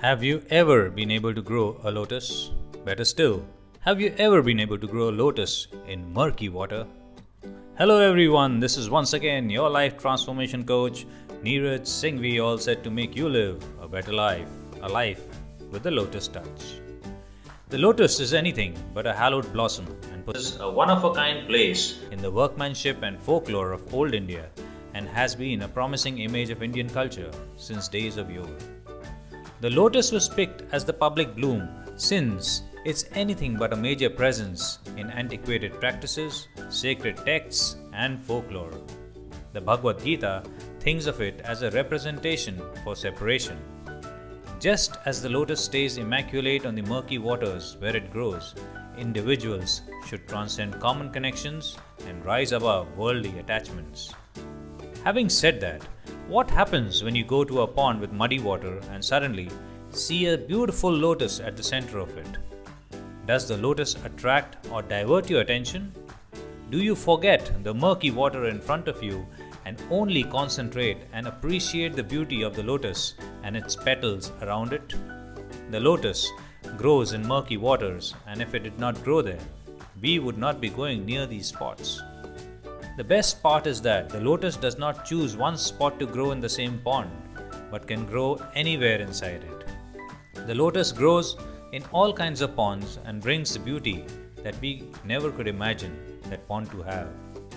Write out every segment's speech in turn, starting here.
Have you ever been able to grow a lotus? Better still, have you ever been able to grow a lotus in murky water? Hello everyone, this is once again your life transformation coach Neeraj Singhvi, all set to make you live a better life, a life with the lotus touch. The lotus is anything but a hallowed blossom and possesses a one-of-a-kind place in the workmanship and folklore of old India and has been a promising image of Indian culture since days of yore. The lotus was picked as the public bloom since it's anything but a major presence in antiquated practices, sacred texts, and folklore. The Bhagavad Gita thinks of it as a representation for separation. Just as the lotus stays immaculate on the murky waters where it grows, individuals should transcend common connections and rise above worldly attachments. Having said that, what happens when you go to a pond with muddy water and suddenly see a beautiful lotus at the center of it? Does the lotus attract or divert your attention? Do you forget the murky water in front of you and only concentrate and appreciate the beauty of the lotus and its petals around it? The lotus grows in murky waters, and if it did not grow there, we would not be going near these spots. The best part is that the lotus does not choose one spot to grow in the same pond, but can grow anywhere inside it. The lotus grows in all kinds of ponds and brings the beauty that we never could imagine that pond to have.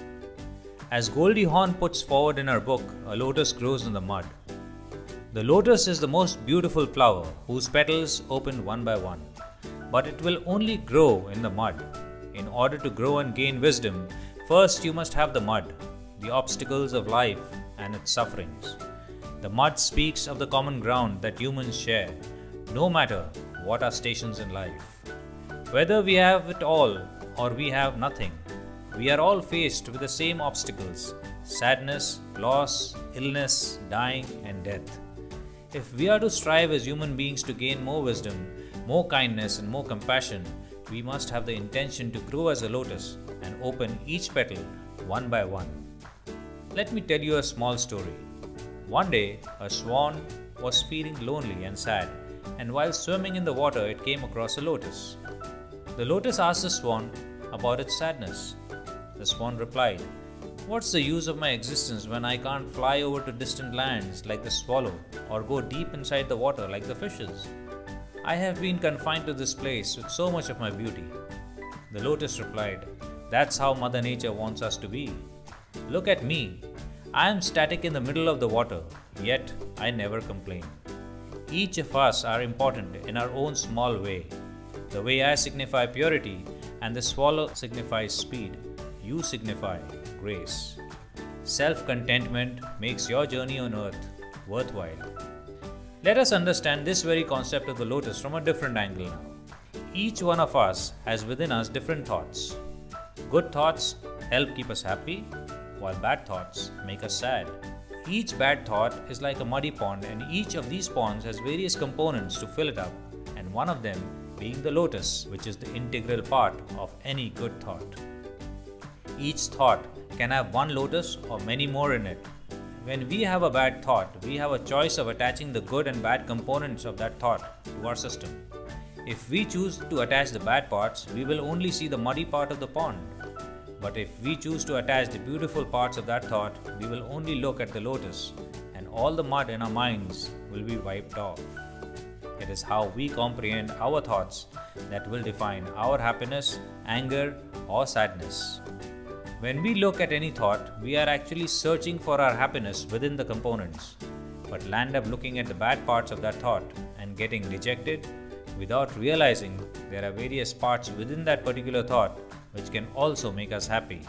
As Goldie Hawn puts forward in her book, A Lotus Grows in the Mud. The lotus is the most beautiful flower whose petals open one by one, but it will only grow in the mud. In order to grow and gain wisdom, first you must have the mud, the obstacles of life and its sufferings. The mud speaks of the common ground that humans share, no matter what our stations in life. Whether we have it all or we have nothing, we are all faced with the same obstacles: sadness, loss, illness, dying, and death. If we are to strive as human beings to gain more wisdom, more kindness, and more compassion, we must have the intention to grow as a lotus and open each petal one by one. Let me tell you a small story. One day, a swan was feeling lonely and sad, and while swimming in the water, it came across a lotus. The lotus asked the swan about its sadness. The swan replied, "What's the use of my existence when I can't fly over to distant lands like the swallow or go deep inside the water like the fishes? I have been confined to this place with so much of my beauty." The lotus replied, "That's how Mother Nature wants us to be. Look at me. I am static in the middle of the water, yet I never complain. Each of us are important in our own small way. The way I signify purity and the swallow signifies speed, you signify grace. Self-contentment makes your journey on earth worthwhile." Let us understand this very concept of the lotus from a different angle now. Each one of us has within us different thoughts. Good thoughts help keep us happy, while bad thoughts make us sad. Each bad thought is like a muddy pond, and each of these ponds has various components to fill it up, and one of them being the lotus, which is the integral part of any good thought. Each thought can have one lotus or many more in it. When we have a bad thought, we have a choice of attaching the good and bad components of that thought to our system. If we choose to attach the bad parts, we will only see the muddy part of the pond. But if we choose to attach the beautiful parts of that thought, we will only look at the lotus, and all the mud in our minds will be wiped off. It is how we comprehend our thoughts that will define our happiness, anger, or sadness. When we look at any thought, we are actually searching for our happiness within the components, but land up looking at the bad parts of that thought and getting dejected without realizing there are various parts within that particular thought which can also make us happy.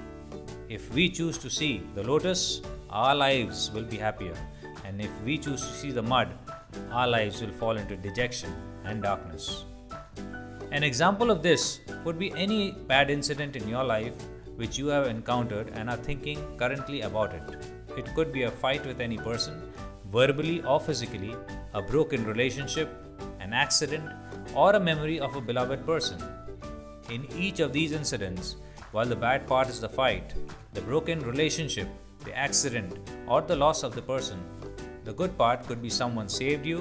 If we choose to see the lotus, our lives will be happier, and if we choose to see the mud, our lives will fall into dejection and darkness. An example of this would be any bad incident in your life which you have encountered and are thinking currently about it. It could be a fight with any person, verbally or physically, a broken relationship, an accident, or a memory of a beloved person. In each of these incidents, while the bad part is the fight, the broken relationship, the accident, or the loss of the person, the good part could be someone saved you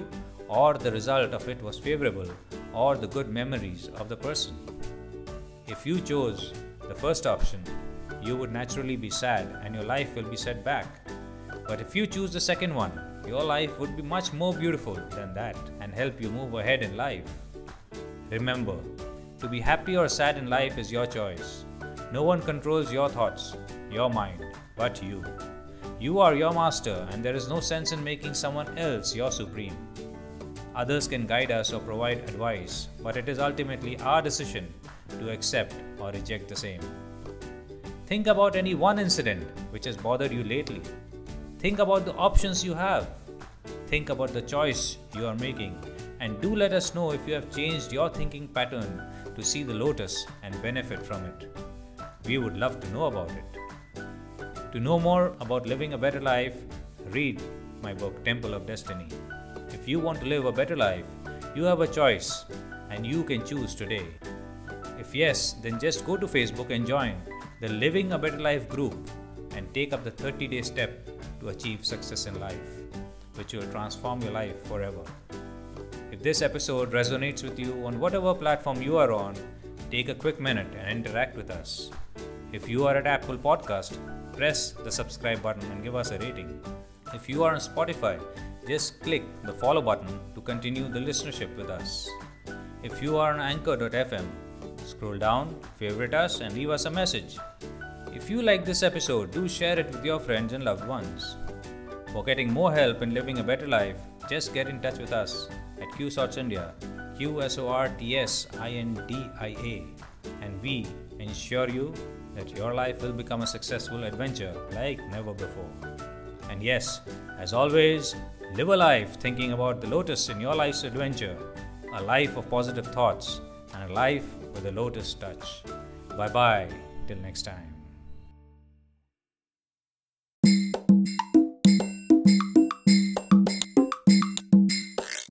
or the result of it was favorable, or the good memories of the person. If you chose the first option, you would naturally be sad and your life will be set back. But if you choose the second one, your life would be much more beautiful than that and help you move ahead in life. Remember, to be happy or sad in life is your choice. No one controls your thoughts, your mind, but you. You are your master, and there is no sense in making someone else your supreme. Others can guide us or provide advice, but it is ultimately our decision to accept or reject the same. Think about any one incident which has bothered you lately. Think about the options you have. Think about the choice you are making, and do let us know if you have changed your thinking pattern to see the lotus and benefit from it. We would love to know about it. To know more about living a better life, read my book Temple of Destiny. If you want to live a better life, you have a choice and you can choose today. If yes, then just go to Facebook and join the Living a Better Life group and take up the 30-day step to achieve success in life, which will transform your life forever. If this episode resonates with you on whatever platform you are on, take a quick minute and interact with us. If you are at Apple Podcast, press the subscribe button and give us a rating. If you are on Spotify, just click the follow button to continue the listenership with us. If you are on Anchor.fm, scroll down, favorite us, and leave us a message. If you like this episode, do share it with your friends and loved ones. For getting more help in living a better life, just get in touch with us at QSorts India, QSORTSINDIA, and we ensure you that your life will become a successful adventure like never before. And yes, as always, live a life thinking about the lotus in your life's adventure, a life of positive thoughts, and a life with a lotus touch. Bye bye, till next time.